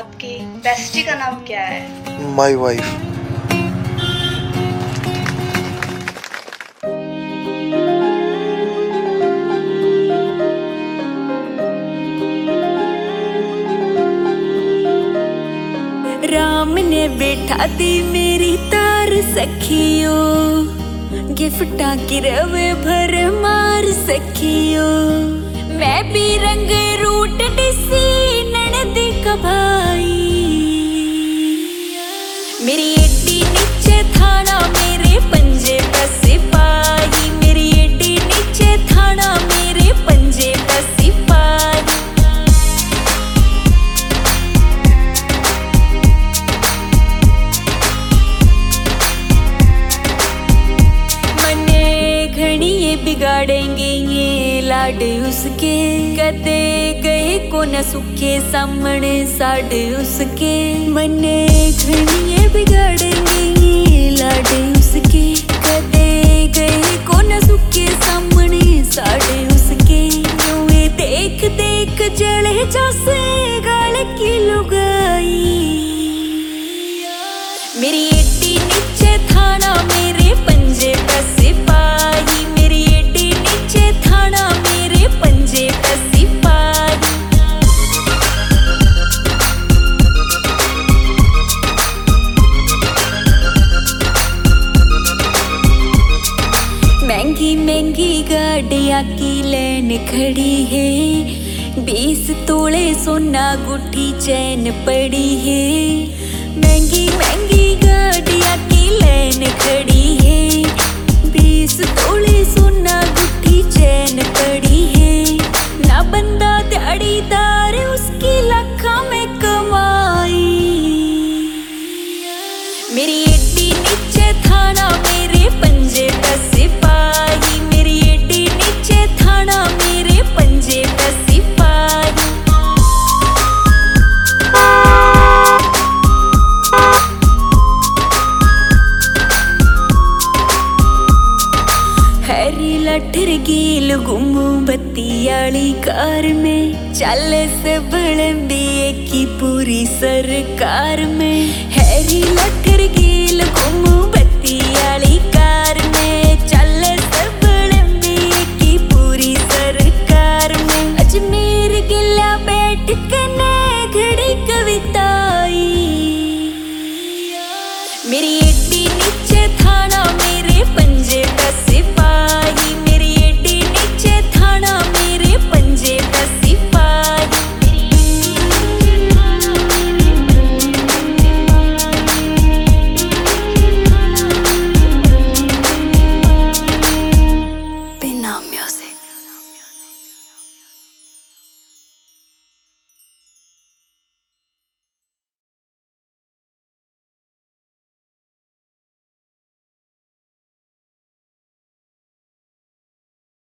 आपकी बेस्टी का नाम क्या है? My wife. राम ने बैठा दी मेरी तार सखियो, गिफ्टा की रवे भर मार सखियो। मैं भी रंग रूट डिसी ननद का भाई, मेरी एडी नीचे थाना मेरे पंजे का सिपाही, मेरी एडी नीचे थाना मेरे पंजे का सिपाही। मने घनी ये बिगाड़ेंगे ये लाड उसके, कदे गए को न सुखे सामने साड उसके। मने घनी ये बिगाड़ेंगे ये लाड उसके, कदे गए को न सुखे सामने साड उसके। यूं ये देख देख जले जैसे गाल की लुगाई, मेरी एडी नीचे थाना मेरे पंजे का सिपाही, मेरी एडी नीचे थाना मेरे पंजे का सिपाही। महंगी महंगी गाड़ियाँ की लेन खड़ी है, 20 तोले सोना गुठी चैन पड़ी है। महंगी महंगी गाड़ियाँ की लेन खड़ी है, 20 तोले सोना गुठी चैन पड़ी है। ना बंदा दिहाड़ीदार उसकी लाखों में कमाई, मेरी एडी नीचे थाना मेरे पंजे का सिपाही, मेरी एडी नीचे थाना मेरे पंजे का सिपाही। हरी लठर गील गुमू बत्ती आली कार में, चल से बड़े की पूरी सरकार में। हरी लठर गील गुमू बत्ती आली कार में,